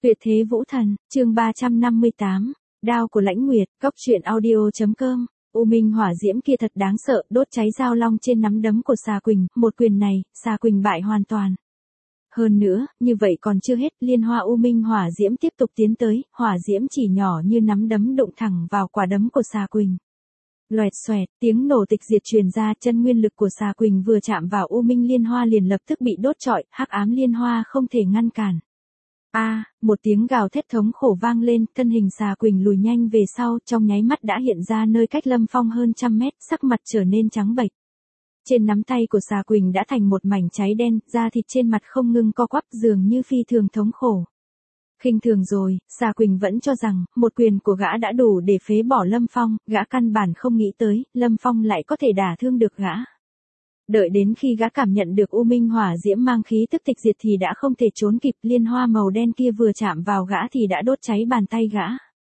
Tuyệt thế vũ thần, chương 358, đao của Lãnh Nguyệt, Cốc truyện audio.com. U minh hỏa diễm kia thật đáng sợ, đốt cháy dao long trên nắm đấm của Xà Quỳnh, một quyền này, Xà Quỳnh bại hoàn toàn. Hơn nữa, như vậy còn chưa hết, liên hoa u minh hỏa diễm tiếp tục tiến tới, hỏa diễm chỉ nhỏ như nắm đấm đụng thẳng vào quả đấm của Xà Quỳnh. Loẹt xoẹt, tiếng nổ tịch diệt truyền ra, chân nguyên lực của Xà Quỳnh vừa chạm vào u minh liên hoa liền lập tức bị đốt trọi, hắc ám liên hoa không thể ngăn cản. Một tiếng gào thét thống khổ vang lên, thân hình Xà Quỳnh lùi nhanh về sau, trong nháy mắt đã hiện ra nơi cách Lâm Phong hơn trăm mét, sắc mặt trở nên trắng bệch. Trên nắm tay của Xà Quỳnh đã thành một mảnh cháy đen, da thịt trên mặt không ngừng co quắp, dường như phi thường thống khổ. Khinh thường rồi, Xà Quỳnh vẫn cho rằng, một quyền của gã đã đủ để phế bỏ Lâm Phong, gã căn bản không nghĩ tới, Lâm Phong lại có thể đả thương được gã. Đợi đến khi gã cảm nhận được u minh hỏa diễm mang khí tức tịch diệt thì đã không thể trốn kịp, liên hoa màu đen kia vừa chạm vào gã thì đã đốt cháy bàn tay gã.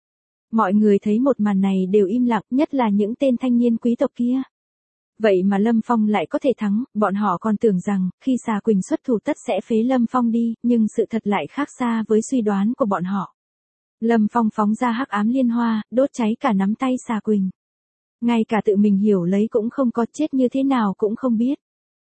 Mọi người thấy một màn này đều im lặng, nhất là những tên thanh niên quý tộc kia. Vậy mà Lâm Phong lại có thể thắng, bọn họ còn tưởng rằng, khi Xà Quỳnh xuất thủ tất sẽ phế Lâm Phong đi, nhưng sự thật lại khác xa với suy đoán của bọn họ. Lâm Phong phóng ra hắc ám liên hoa, đốt cháy cả nắm tay Xà Quỳnh. Ngay cả tự mình hiểu lấy cũng không có, chết như thế nào cũng không biết.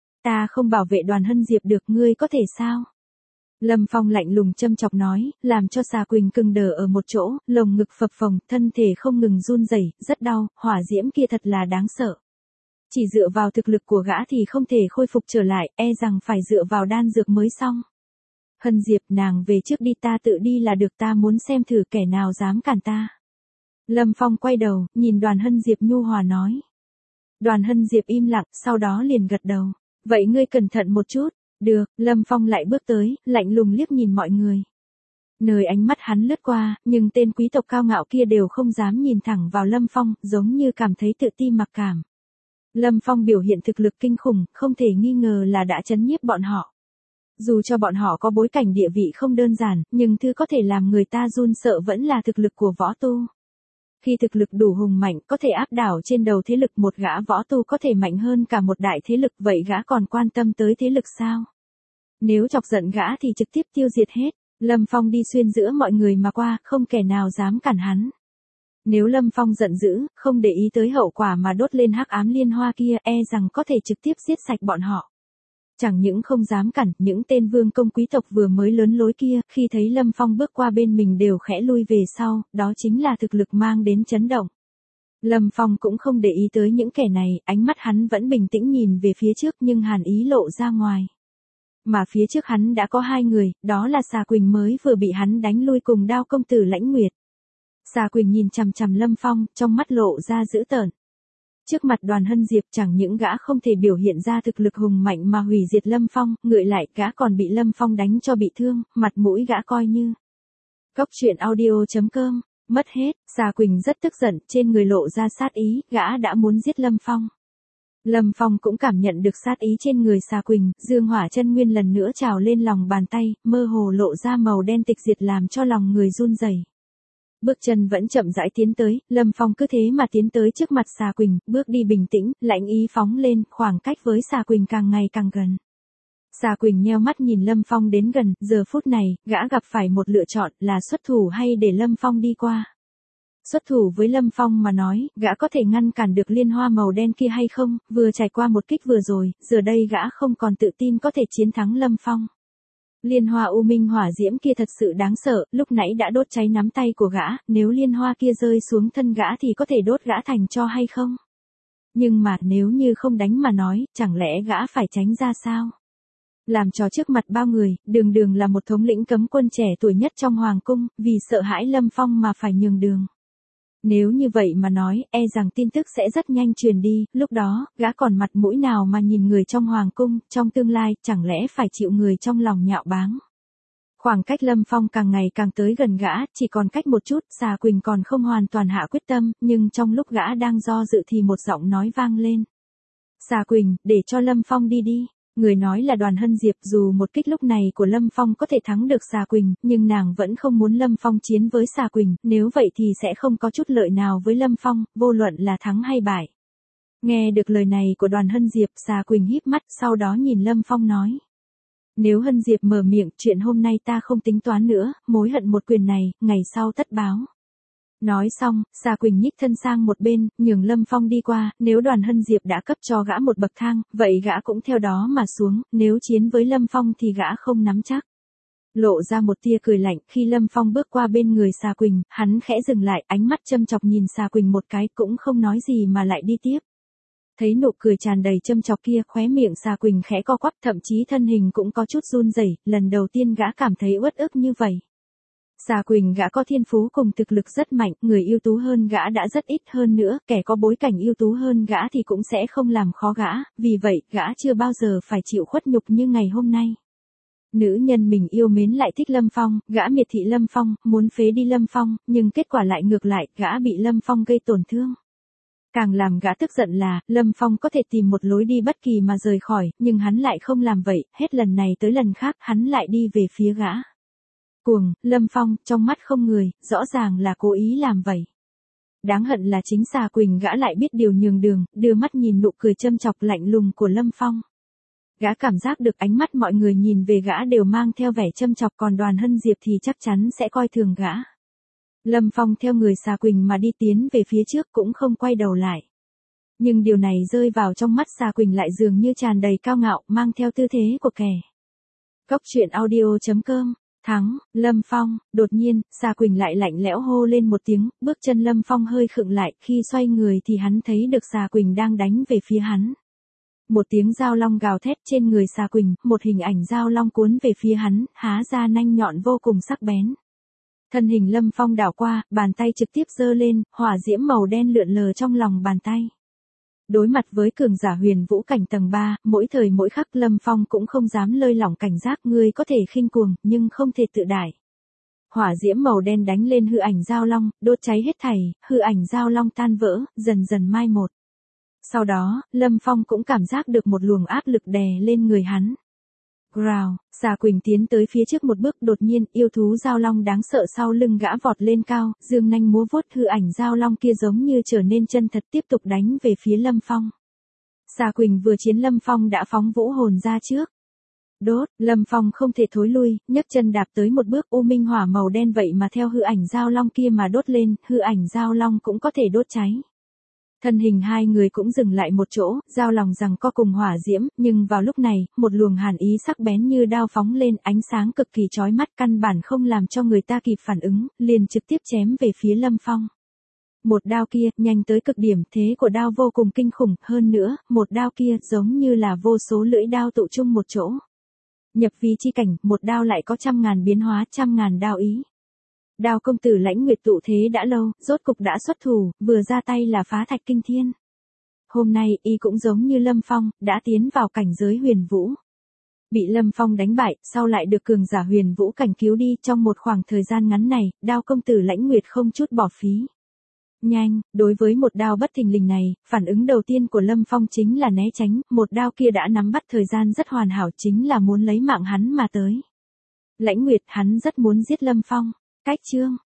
Ta không bảo vệ Đoàn Hân Diệp được, ngươi có thể sao? Lâm Phong lạnh lùng châm chọc nói, làm cho Xà Quỳnh cứng đờ ở một chỗ, lồng ngực phập phồng, thân thể không ngừng run rẩy, rất đau, hỏa diễm kia thật là đáng sợ. Chỉ dựa vào thực lực của gã thì không thể khôi phục trở lại, e rằng phải dựa vào đan dược mới xong. Hân Diệp, nàng về trước đi, ta tự đi là được, ta muốn xem thử kẻ nào dám cản ta. Lâm Phong quay đầu, nhìn Đoàn Hân Diệp nhu hòa nói. Đoàn Hân Diệp im lặng, sau đó liền gật đầu. Vậy ngươi cẩn thận một chút. Được, Lâm Phong lại bước tới, lạnh lùng liếc nhìn mọi người. Nơi ánh mắt hắn lướt qua, nhưng tên quý tộc cao ngạo kia đều không dám nhìn thẳng vào Lâm Phong, giống như cảm thấy tự ti mặc cảm. Lâm Phong biểu hiện thực lực kinh khủng, không thể nghi ngờ là đã trấn nhiếp bọn họ. Dù cho bọn họ có bối cảnh địa vị không đơn giản, nhưng thứ có thể làm người ta run sợ vẫn là thực lực của võ tu. Khi thực lực đủ hùng mạnh, có thể áp đảo trên đầu thế lực, một gã võ tu có thể mạnh hơn cả một đại thế lực, vậy gã còn quan tâm tới thế lực sao? Nếu chọc giận gã thì trực tiếp tiêu diệt hết. Lâm Phong đi xuyên giữa mọi người mà qua, không kẻ nào dám cản hắn. Nếu Lâm Phong giận dữ, không để ý tới hậu quả mà đốt lên hắc ám liên hoa kia, e rằng có thể trực tiếp giết sạch bọn họ. Chẳng những không dám cản, những tên vương công quý tộc vừa mới lớn lối kia, khi thấy Lâm Phong bước qua bên mình đều khẽ lui về sau, đó chính là thực lực mang đến chấn động. Lâm Phong cũng không để ý tới những kẻ này, ánh mắt hắn vẫn bình tĩnh nhìn về phía trước nhưng hàn ý lộ ra ngoài. Mà phía trước hắn đã có hai người, đó là Xà Quỳnh mới vừa bị hắn đánh lui cùng đao công tử Lãnh Nguyệt. Xà Quỳnh nhìn chằm chằm Lâm Phong, trong mắt lộ ra dữ tợn. Trước mặt Đoàn Hân Diệp chẳng những gã không thể biểu hiện ra thực lực hùng mạnh mà hủy diệt Lâm Phong, ngược lại gã còn bị Lâm Phong đánh cho bị thương, mặt mũi gã coi như. Cốc truyện audio.com, mất hết, Xà Quỳnh rất tức giận, trên người lộ ra sát ý, gã đã muốn giết Lâm Phong. Lâm Phong cũng cảm nhận được sát ý trên người Xà Quỳnh, dương hỏa chân nguyên lần nữa trào lên lòng bàn tay, mơ hồ lộ ra màu đen tịch diệt làm cho lòng người run rẩy. Bước chân vẫn chậm rãi tiến tới, Lâm Phong cứ thế mà tiến tới trước mặt Xà Quỳnh, bước đi bình tĩnh, lãnh ý phóng lên, khoảng cách với Xà Quỳnh càng ngày càng gần. Xà Quỳnh nheo mắt nhìn Lâm Phong đến gần, giờ phút này, gã gặp phải một lựa chọn là xuất thủ hay để Lâm Phong đi qua. Xuất thủ với Lâm Phong mà nói, gã có thể ngăn cản được liên hoa màu đen kia hay không, vừa trải qua một kích vừa rồi, giờ đây gã không còn tự tin có thể chiến thắng Lâm Phong. Liên hoa u minh hỏa diễm kia thật sự đáng sợ, lúc nãy đã đốt cháy nắm tay của gã, nếu liên hoa kia rơi xuống thân gã thì có thể đốt gã thành tro hay không? Nhưng mà nếu như không đánh mà nói, chẳng lẽ gã phải tránh ra sao? Làm trò trước mặt bao người, đường đường là một thống lĩnh cấm quân trẻ tuổi nhất trong hoàng cung, vì sợ hãi Lâm Phong mà phải nhường đường. Nếu như vậy mà nói, e rằng tin tức sẽ rất nhanh truyền đi, lúc đó, gã còn mặt mũi nào mà nhìn người trong hoàng cung, trong tương lai, chẳng lẽ phải chịu người trong lòng nhạo báng. Khoảng cách Lâm Phong càng ngày càng tới gần gã, chỉ còn cách một chút, Xà Quỳnh còn không hoàn toàn hạ quyết tâm, nhưng trong lúc gã đang do dự thì một giọng nói vang lên. Xà Quỳnh, để cho Lâm Phong đi đi. Người nói là Đoàn Hân Diệp, dù một kích lúc này của Lâm Phong có thể thắng được Xà Quỳnh, nhưng nàng vẫn không muốn Lâm Phong chiến với Xà Quỳnh, nếu vậy thì sẽ không có chút lợi nào với Lâm Phong, vô luận là thắng hay bại. Nghe được lời này của Đoàn Hân Diệp, Xà Quỳnh híp mắt, sau đó nhìn Lâm Phong nói. Nếu Hân Diệp mở miệng, chuyện hôm nay ta không tính toán nữa, mối hận một quyền này, ngày sau tất báo. Nói xong, Sa Quỳnh nhích thân sang một bên, nhường Lâm Phong đi qua, nếu Đoàn Hân Diệp đã cấp cho gã một bậc thang, vậy gã cũng theo đó mà xuống, nếu chiến với Lâm Phong thì gã không nắm chắc. Lộ ra một tia cười lạnh, khi Lâm Phong bước qua bên người Sa Quỳnh, hắn khẽ dừng lại, ánh mắt châm chọc nhìn Sa Quỳnh một cái, cũng không nói gì mà lại đi tiếp. Thấy nụ cười tràn đầy châm chọc kia, khóe miệng Sa Quỳnh khẽ co quắp, thậm chí thân hình cũng có chút run rẩy, lần đầu tiên gã cảm thấy uất ức như vậy. Sa Quỳnh gã có thiên phú cùng thực lực rất mạnh, người ưu tú hơn gã đã rất ít, hơn nữa, kẻ có bối cảnh ưu tú hơn gã thì cũng sẽ không làm khó gã, vì vậy, gã chưa bao giờ phải chịu khuất nhục như ngày hôm nay. Nữ nhân mình yêu mến lại thích Lâm Phong, gã miệt thị Lâm Phong, muốn phế đi Lâm Phong, nhưng kết quả lại ngược lại, gã bị Lâm Phong gây tổn thương. Càng làm gã tức giận là, Lâm Phong có thể tìm một lối đi bất kỳ mà rời khỏi, nhưng hắn lại không làm vậy, hết lần này tới lần khác, hắn lại đi về phía gã. Cuồng, Lâm Phong, trong mắt không người, rõ ràng là cố ý làm vậy. Đáng hận là chính Sa Quỳnh gã lại biết điều nhường đường, đưa mắt nhìn nụ cười châm chọc lạnh lùng của Lâm Phong. Gã cảm giác được ánh mắt mọi người nhìn về gã đều mang theo vẻ châm chọc, còn Đoàn Hân Diệp thì chắc chắn sẽ coi thường gã. Lâm Phong theo người Sa Quỳnh mà đi tiến về phía trước cũng không quay đầu lại. Nhưng điều này rơi vào trong mắt Sa Quỳnh lại dường như tràn đầy cao ngạo, mang theo tư thế của kẻ. Cốc truyện audio.com. Thắng, Lâm Phong, đột nhiên, Sa Quỳnh lại lạnh lẽo hô lên một tiếng, bước chân Lâm Phong hơi khựng lại, khi xoay người thì hắn thấy được Sa Quỳnh đang đánh về phía hắn. Một tiếng dao long gào thét trên người Sa Quỳnh, một hình ảnh dao long cuốn về phía hắn, há ra nanh nhọn vô cùng sắc bén. Thân hình Lâm Phong đảo qua, bàn tay trực tiếp giơ lên, hỏa diễm màu đen lượn lờ trong lòng bàn tay. Đối mặt với cường giả huyền vũ cảnh tầng 3, mỗi thời mỗi khắc Lâm Phong cũng không dám lơi lỏng cảnh giác, ngươi có thể khinh cuồng, nhưng không thể tự đại. Hỏa diễm màu đen đánh lên hư ảnh dao long, đốt cháy hết thảy, hư ảnh dao long tan vỡ, dần dần mai một. Sau đó, Lâm Phong cũng cảm giác được một luồng áp lực đè lên người hắn. Growl, Sa Quỳnh tiến tới phía trước một bước, đột nhiên, yêu thú dao long đáng sợ sau lưng gã vọt lên cao, dương nanh múa vuốt, hư ảnh dao long kia giống như trở nên chân thật, tiếp tục đánh về phía Lâm Phong. Sa Quỳnh vừa chiến Lâm Phong đã phóng vũ hồn ra trước. Đốt, Lâm Phong không thể thối lui, nhấc chân đạp tới một bước, u minh hỏa màu đen vậy mà theo hư ảnh dao long kia mà đốt lên, hư ảnh dao long cũng có thể đốt cháy. Thân hình hai người cũng dừng lại một chỗ, giao lòng rằng co cùng hỏa diễm, nhưng vào lúc này, một luồng hàn ý sắc bén như đao phóng lên, ánh sáng cực kỳ chói mắt, căn bản không làm cho người ta kịp phản ứng, liền trực tiếp chém về phía Lâm Phong. Một đao kia, nhanh tới cực điểm, thế của đao vô cùng kinh khủng, hơn nữa, một đao kia giống như là vô số lưỡi đao tụ chung một chỗ. Nhập vi chi cảnh, một đao lại có 100.000 biến hóa, 100.000 đao ý. Đao công tử Lãnh Nguyệt tụ thế đã lâu, rốt cục đã xuất thủ, vừa ra tay là phá thạch kinh thiên. Hôm nay, y cũng giống như Lâm Phong, đã tiến vào cảnh giới huyền vũ. Bị Lâm Phong đánh bại, sau lại được cường giả huyền vũ cảnh cứu đi, trong một khoảng thời gian ngắn này, đao công tử Lãnh Nguyệt không chút bỏ phí. Nhanh, đối với một đao bất thình lình này, phản ứng đầu tiên của Lâm Phong chính là né tránh, một đao kia đã nắm bắt thời gian rất hoàn hảo, chính là muốn lấy mạng hắn mà tới. Lãnh Nguyệt, hắn rất muốn giết Lâm Phong. Cách chương